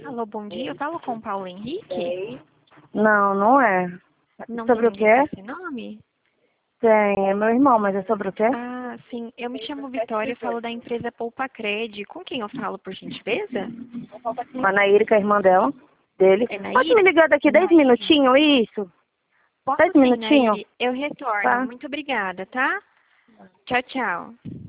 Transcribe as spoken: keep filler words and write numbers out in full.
Alô, bom dia. Eu falo com o Paulo Henrique? Não, não é. Não Sobre o tem ninguém quê? com esse nome? Tem, é meu irmão, mas é sobre o quê? Ah, sim. Eu me chamo Vitória, eu falo da empresa Poupa Cred. Com quem eu falo, por gentileza? A Naíra, que é a irmã dela, dele. É Pode me Nair? ligar daqui dez minutinhos, isso? Posso Dez sim, minutinhos? Nair. Eu retorno. Tá. Muito obrigada, tá? Tchau, tchau.